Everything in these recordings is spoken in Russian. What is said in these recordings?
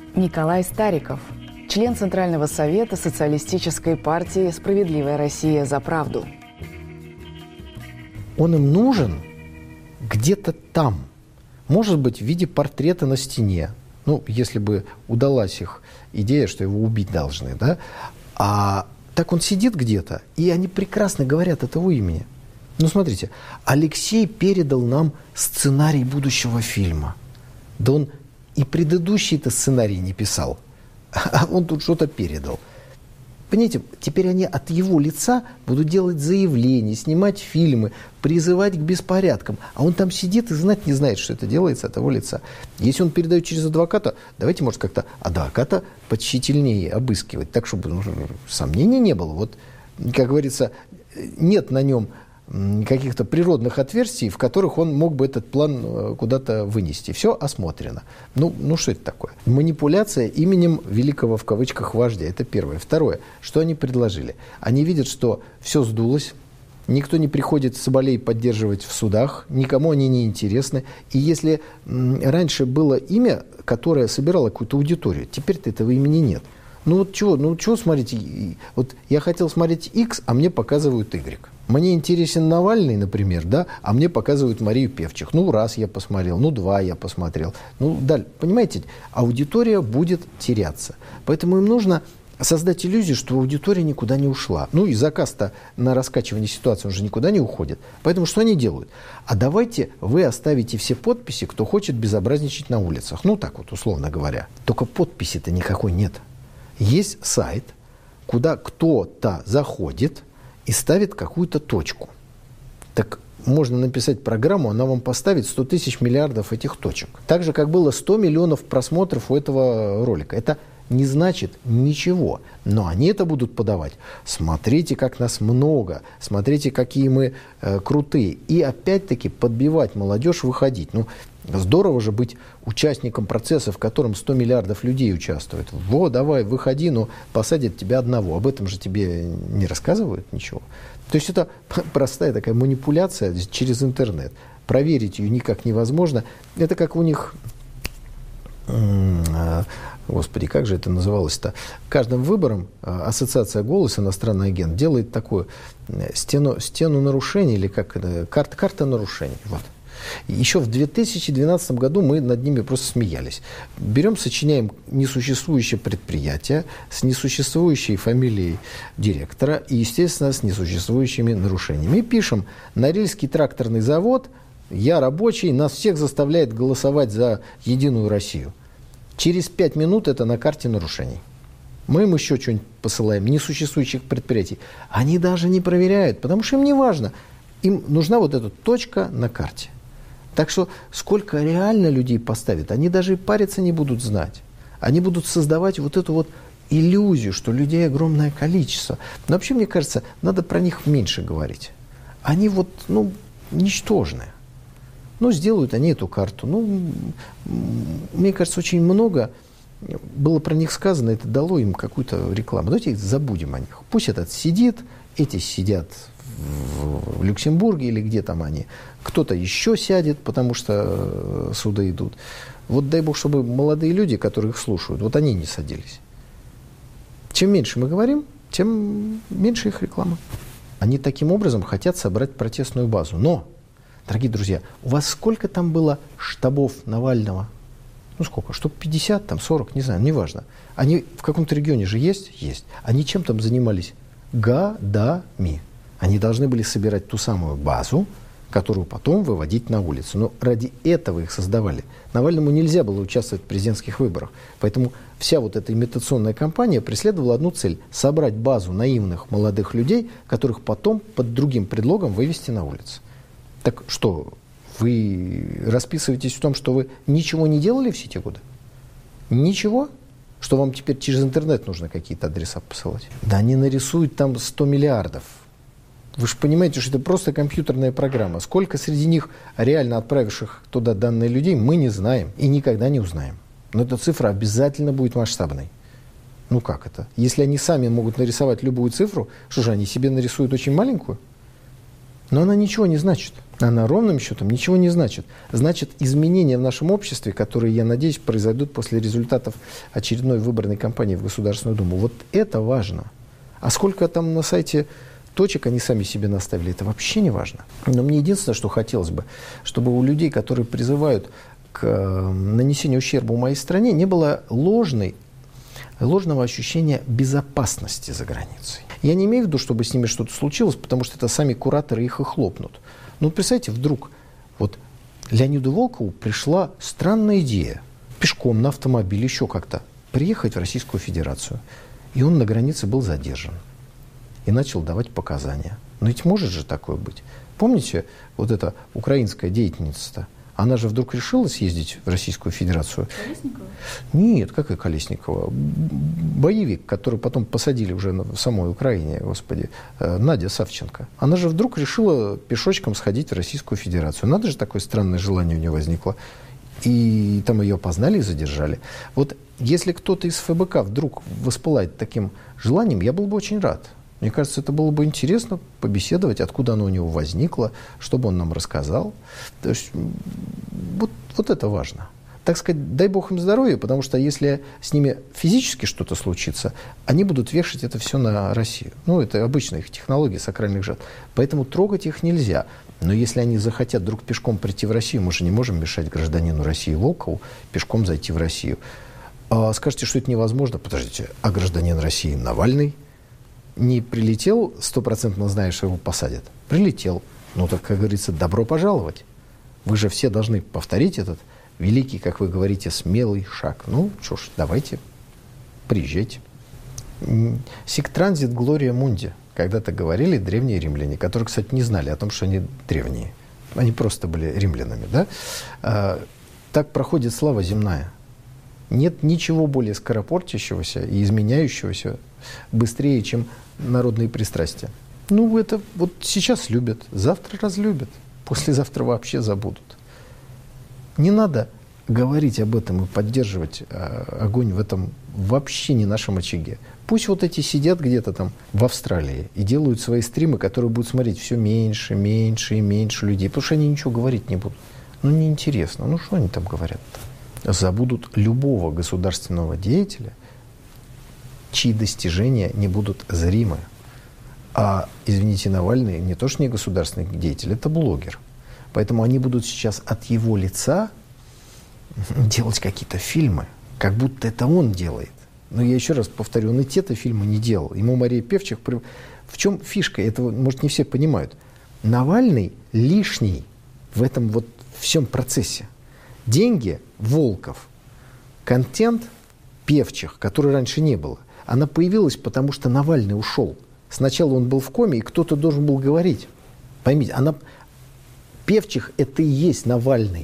Николай Стариков, член Центрального совета Социалистической партии «Справедливая Россия за правду». Он им нужен где-то там. Может быть, в виде портрета на стене. Ну, если бы удалась их идея, что его убить должны, да? А так он сидит где-то, и они прекрасно говорят от его имени. Ну, смотрите, Алексей передал нам сценарий будущего фильма. Да он и предыдущий-то сценарий не писал, а он тут что-то передал. Понимаете, теперь они от его лица будут делать заявления, снимать фильмы, призывать к беспорядкам. А он там сидит и знать не знает, что это делается от его лица. Если он передает через адвоката, давайте, может, как-то адвоката потщательнее обыскивать, так, чтобы сомнений не было. Вот, как говорится, нет на нем каких-то природных отверстий, в которых он мог бы этот план куда-то вынести. Все осмотрено. Ну что это такое? Манипуляция именем великого, в кавычках, вождя. Это первое. Второе. Что они предложили? Они видят, что все сдулось, никто не приходит Соболей поддерживать в судах, никому они не интересны. И если раньше было имя, которое собирало какую-то аудиторию, теперь-то этого имени нет. Ну чего смотрите? Вот я хотел смотреть X, а мне показывают Y. Мне интересен Навальный, например, да, а мне показывают Марию Певчих. Ну, раз я посмотрел, ну, два я посмотрел. Ну, далее, понимаете, аудитория будет теряться. Поэтому им нужно создать иллюзию, что аудитория никуда не ушла. Ну, и заказ-то на раскачивание ситуации уже никуда не уходит. Поэтому что они делают? А давайте вы оставите все подписи, кто хочет безобразничать на улицах. Ну, так вот, условно говоря. Только подписи-то никакой нет. Есть сайт, куда кто-то заходит и ставит какую-то точку. Так можно написать программу, она вам поставит 100 тысяч миллиардов этих точек. Так же, как было 100 миллионов просмотров у этого ролика. Это не значит ничего. Но они это будут подавать. Смотрите, как нас много. Смотрите, какие мы крутые. И опять-таки подбивать молодежь выходить. Ну, здорово же быть участником процесса, в котором 100 миллиардов людей участвуют. Вот, давай, выходи, но посадят тебя одного. Об этом же тебе не рассказывают ничего. То есть это простая такая манипуляция через интернет. Проверить ее никак невозможно. Это как у них... Господи, как же это называлось-то? Каждым выбором ассоциация «Голос», иностранный агент, делает такую стену нарушений, или как это, карта нарушений. Вот. Еще в 2012 году мы над ними просто смеялись. Берем, сочиняем несуществующее предприятие с несуществующей фамилией директора и, естественно, с несуществующими нарушениями. И пишем: Норильский тракторный завод, я рабочий, нас всех заставляет голосовать за Единую Россию. Через 5 минут это на карте нарушений. Мы им еще что-нибудь посылаем, несуществующих предприятий. Они даже не проверяют, потому что им не важно. Им нужна вот эта точка на карте. Так что сколько реально людей поставят, они даже и париться не будут знать. Они будут создавать вот эту вот иллюзию, что людей огромное количество. Но вообще, мне кажется, надо про них меньше говорить. Они вот, ничтожные. Сделают они эту карту. Мне кажется, очень много было про них сказано, это дало им какую-то рекламу. Давайте забудем о них. Пусть этот сидит, эти сидят в Люксембурге или где там они. Кто-то еще сядет, потому что суды идут. Вот дай бог, чтобы молодые люди, которые их слушают, вот они не садились. Чем меньше мы говорим, тем меньше их реклама. Они таким образом хотят собрать протестную базу. Но, дорогие друзья, у вас сколько там было штабов Навального? Сколько? Штук 50, там 40, не знаю, неважно. Они в каком-то регионе же есть? Есть. Они чем там занимались? Годами. Они должны были собирать ту самую базу, которую потом выводить на улицу. Но ради этого их создавали. Навальному нельзя было участвовать в президентских выборах. Поэтому вся вот эта имитационная кампания преследовала одну цель – собрать базу наивных молодых людей, которых потом под другим предлогом вывести на улицу. Так что, вы расписываетесь в том, что вы ничего не делали все эти годы? Ничего? Что вам теперь через интернет нужно какие-то адреса посылать? Да они нарисуют там 100 миллиардов. Вы же понимаете, что это просто компьютерная программа. Сколько среди них реально отправивших туда данные людей, мы не знаем и никогда не узнаем. Но эта цифра обязательно будет масштабной. Как это? Если они сами могут нарисовать любую цифру, что же, они себе нарисуют очень маленькую? Но она ничего не значит. Она ровным счетом ничего не значит. Значит, изменения в нашем обществе, которые, я надеюсь, произойдут после результатов очередной выборной кампании в Государственную Думу. Вот это важно. А сколько там на сайте точек они сами себе наставили, это вообще не важно. Но мне единственное, что хотелось бы, чтобы у людей, которые призывают к нанесению ущерба моей стране, не было ложного ощущения безопасности за границей. Я не имею в виду, чтобы с ними что-то случилось, потому что это сами кураторы их и хлопнут. Но представьте, вдруг вот Леониду Волкову пришла странная идея пешком, на автомобиле, еще как-то приехать в Российскую Федерацию. И он на границе был задержан. И начал давать показания. Но ведь может же такое быть. Помните, вот эта украинская деятельница-то? Она же вдруг решила съездить в Российскую Федерацию. Колесникова? Нет, какая Колесникова? Боевик, который потом посадили уже в самой Украине, господи, Надя Савченко. Она же вдруг решила пешочком сходить в Российскую Федерацию. Надо же, такое странное желание у нее возникло. И там ее опознали и задержали. Вот если кто-то из ФБК вдруг воспылает таким желанием, я был бы очень рад. Мне кажется, это было бы интересно побеседовать, откуда оно у него возникло, чтобы он нам рассказал. То есть, вот это важно. Так сказать, дай бог им здоровья, потому что если с ними физически что-то случится, они будут вешать это все на Россию. Ну, это обычная их технология сакральных жертв. Поэтому трогать их нельзя. Но если они захотят вдруг пешком прийти в Россию, мы же не можем мешать гражданину России Волкову пешком зайти в Россию. Скажете, что это невозможно? Подождите, а гражданин России Навальный не прилетел, 100% зная, что его посадят? Прилетел. Ну, так, как говорится, добро пожаловать. Вы же все должны повторить этот великий, как вы говорите, смелый шаг. Ну, что ж, давайте, приезжайте. Сик транзит глория мунди. Когда-то говорили древние римляне, которые, кстати, не знали о том, что они древние. Они просто были римлянами, да? Так проходит слава земная. Нет ничего более скоропортящегося и изменяющегося быстрее, чем народные пристрастия. Ну, это вот сейчас любят, завтра разлюбят, послезавтра вообще забудут. Не надо говорить об этом и поддерживать огонь в этом вообще не нашем очаге. Пусть вот эти сидят где-то там в Австралии и делают свои стримы, которые будут смотреть все меньше, меньше и меньше людей, потому что они ничего говорить не будут. Ну, неинтересно. Ну, что они там говорят-то? Забудут любого государственного деятеля, чьи достижения не будут зримы. А, извините, Навальный не то что не государственный деятель, это блогер. Поэтому они будут сейчас от его лица делать какие-то фильмы, как будто это он делает. Но я еще раз повторю, он и те-то фильмы не делал. Ему Мария Певчих... В чем фишка? Это, может, не все понимают. Навальный лишний в этом вот всем процессе. Деньги – Волков. Контент – Певчих, который раньше не было. Она появилась, потому что Навальный ушел. Сначала он был в коме, и кто-то должен был говорить. Поймите, Певчих – это и есть Навальный.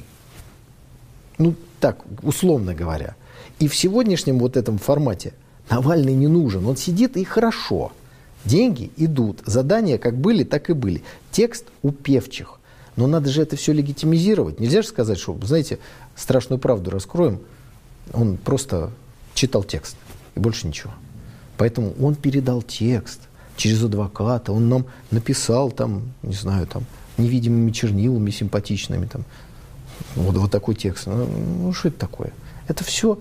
Ну, так, условно говоря. И в сегодняшнем вот этом формате Навальный не нужен. Он сидит, и хорошо. Деньги идут. Задания как были, так и были. Текст у Певчих. Но надо же это все легитимизировать. Нельзя же сказать, что, знаете, страшную правду раскроем. Он просто читал текст. И больше ничего. Поэтому он передал текст через адвоката. Он нам написал там, не знаю, там, невидимыми чернилами симпатичными. Там, вот такой текст. Ну, что это такое? Это все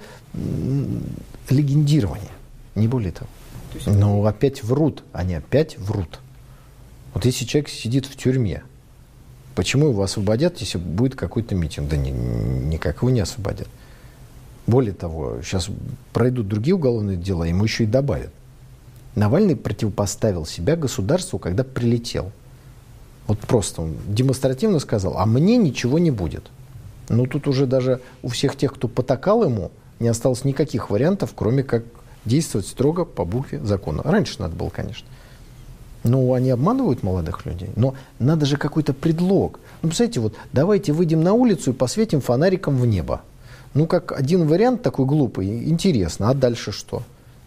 легендирование, не более того. Но опять врут, они опять врут. Вот если человек сидит в тюрьме, почему его освободят, если будет какой-то митинг? Да никак его не освободят. Более того, сейчас пройдут другие уголовные дела, ему еще и добавят. Навальный противопоставил себя государству, когда прилетел. Вот просто он демонстративно сказал, а мне ничего не будет. Но тут уже даже у всех тех, кто потакал ему, не осталось никаких вариантов, кроме как действовать строго по букве закона. Раньше надо было, конечно. Ну, они обманывают молодых людей. Но надо же какой-то предлог. Ну, представляете, вот давайте выйдем на улицу и посветим фонариком в небо. Ну, как один вариант такой глупый, интересно. А дальше что?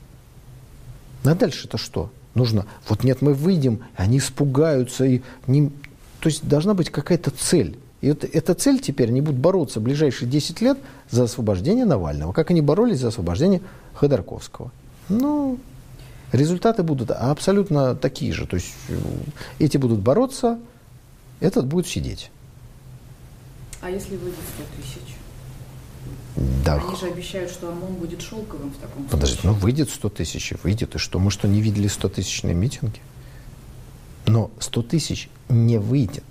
А дальше-то что? Нужно, вот нет, мы выйдем, они испугаются. То есть должна быть какая-то цель. И вот эта цель теперь, они будут бороться в ближайшие 10 лет за освобождение Навального, как они боролись за освобождение Ходорковского. Ну, результаты будут абсолютно такие же. То есть эти будут бороться, этот будет сидеть. А если выйдет 100 тысяч? Да. Они же обещают, что ОМОН будет шелковым в таком случае. Подождите, выйдет 100 тысяч, выйдет, и что? Мы что, не видели 100-тысячные митинги? Но 100 тысяч не выйдет.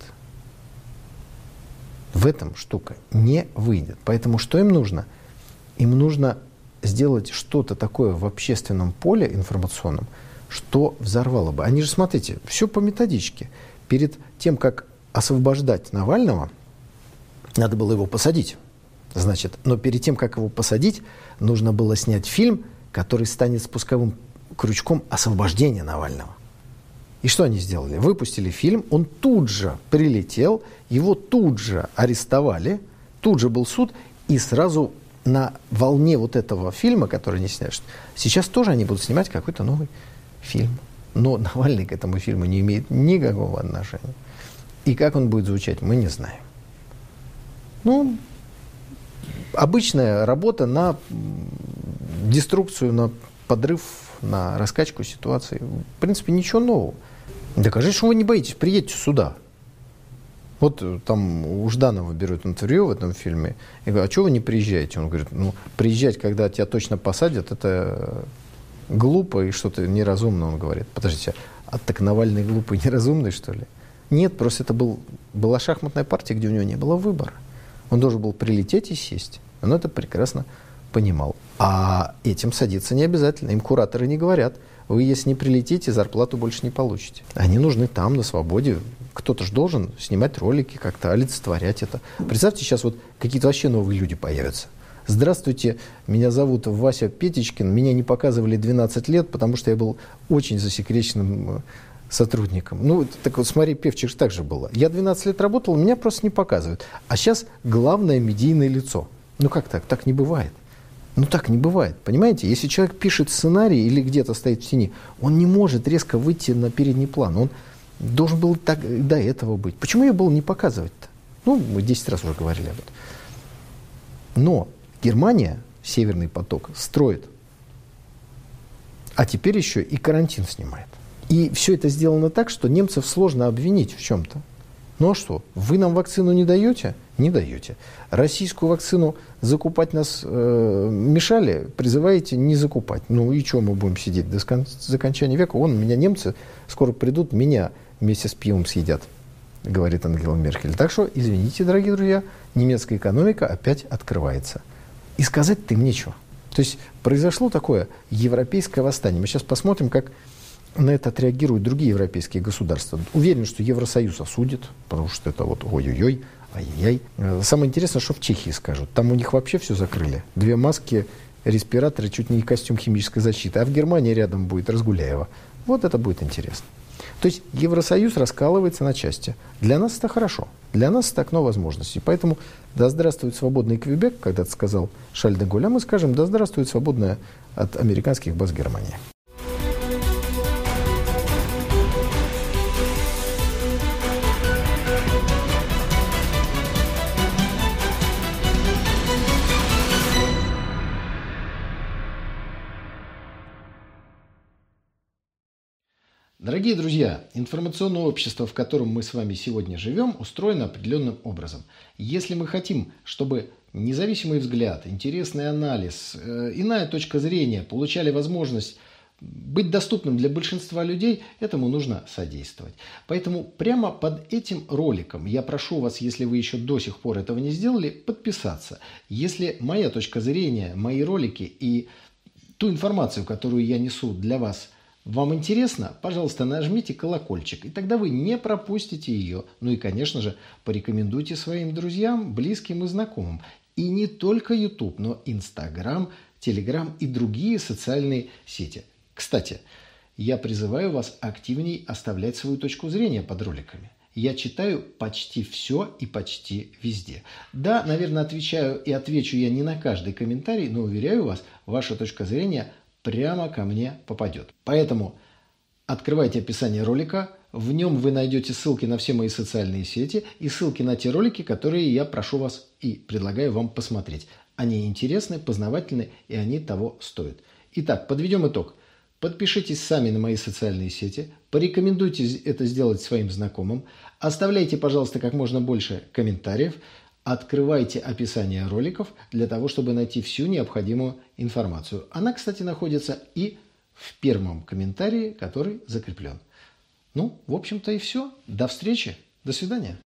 В этом штука не выйдет. Поэтому что им нужно? Им нужно сделать что-то такое в общественном поле информационном, что взорвало бы. Они же, смотрите, все по методичке. Перед тем, как освобождать Навального, надо было его посадить. Значит, но перед тем, как его посадить, нужно было снять фильм, который станет спусковым крючком освобождения Навального. И что они сделали? Выпустили фильм, он тут же прилетел, его тут же арестовали, тут же был суд, и сразу на волне вот этого фильма, который они сняли, сейчас тоже они будут снимать какой-то новый фильм. Но Навальный к этому фильму не имеет никакого отношения. И как он будет звучать, мы не знаем. Ну, обычная работа на деструкцию, на подрыв, на раскачку ситуации. В принципе, ничего нового. Докажите, что вы не боитесь, приедьте сюда. Вот там у Жданова берут интервью в этом фильме. Я говорю, а чего вы не приезжаете? Он говорит, приезжать, когда тебя точно посадят, это глупо и что-то неразумно, он говорит. Подождите, а так Навальный глупый и неразумный, что ли? Нет, просто это была шахматная партия, где у него не было выбора. Он должен был прилететь и сесть. Он это прекрасно понимал. А этим садиться не обязательно. Им кураторы не говорят. Вы, если не прилетите, зарплату больше не получите. Они нужны там, на свободе. Кто-то же должен снимать ролики, как-то олицетворять это. Представьте, сейчас вот какие-то вообще новые люди появятся. Здравствуйте, меня зовут Вася Петечкин. Меня не показывали 12 лет, потому что я был очень засекреченным сотрудником. Так вот, смотри, Певчих так же было. Я 12 лет работал, меня просто не показывают. А сейчас главное медийное лицо. Как так? Так не бывает. Так не бывает. Понимаете, если человек пишет сценарий или где-то стоит в тени, он не может резко выйти на передний план. Он должен был так до этого быть. Почему ее было не показывать-то? Мы 10 раз уже говорили об этом. Но Германия Северный поток строит. А теперь еще и карантин снимает. И все это сделано так, что немцев сложно обвинить в чем-то. Ну а что, вы нам вакцину не даете? Не даете. Российскую вакцину закупать нас мешали, призываете не закупать. И что мы будем сидеть до окончания века? Меня немцы скоро придут, меня вместе с пивом съедят, говорит Ангела Меркель. Так что, извините, дорогие друзья, немецкая экономика опять открывается. И сказать-то им нечего. То есть произошло такое европейское восстание. Мы сейчас посмотрим, как на это отреагируют другие европейские государства. Уверен, что Евросоюз осудит, потому что это ой-ой-ой, ай-яй. Самое интересное, что в Чехии скажут. Там у них вообще все закрыли. 2 маски, респираторы, чуть не костюм химической защиты. А в Германии рядом будет Разгуляева. Вот это будет интересно. То есть Евросоюз раскалывается на части. Для нас это хорошо. Для нас это окно возможностей. Поэтому да здравствует свободный Квебек, когда-то сказал Шарль де Голль, а мы скажем да здравствует свободная от американских баз Германия. Дорогие друзья, информационное общество, в котором мы с вами сегодня живем, устроено определенным образом. Если мы хотим, чтобы независимый взгляд, интересный анализ, иная точка зрения получали возможность быть доступным для большинства людей, этому нужно содействовать. Поэтому прямо под этим роликом я прошу вас, если вы еще до сих пор этого не сделали, подписаться. Если моя точка зрения, мои ролики и ту информацию, которую я несу для вас, вам интересно? Пожалуйста, нажмите колокольчик, и тогда вы не пропустите ее. И, конечно же, порекомендуйте своим друзьям, близким и знакомым. И не только YouTube, но Instagram, Telegram и другие социальные сети. Кстати, я призываю вас активней оставлять свою точку зрения под роликами. Я читаю почти все и почти везде. Да, наверное, отвечаю и отвечу я не на каждый комментарий, но, уверяю вас, ваша точка зрения прямо ко мне попадет. Поэтому открывайте описание ролика, в нем вы найдете ссылки на все мои социальные сети и ссылки на те ролики, которые я прошу вас и предлагаю вам посмотреть. Они интересны, познавательны и они того стоят. Итак, подведем итог. Подпишитесь сами на мои социальные сети, порекомендуйте это сделать своим знакомым, оставляйте, пожалуйста, как можно больше комментариев, открывайте описание роликов для того, чтобы найти всю необходимую информацию. Она, кстати, находится и в первом комментарии, который закреплен. Ну, в общем-то и все. До встречи. До свидания.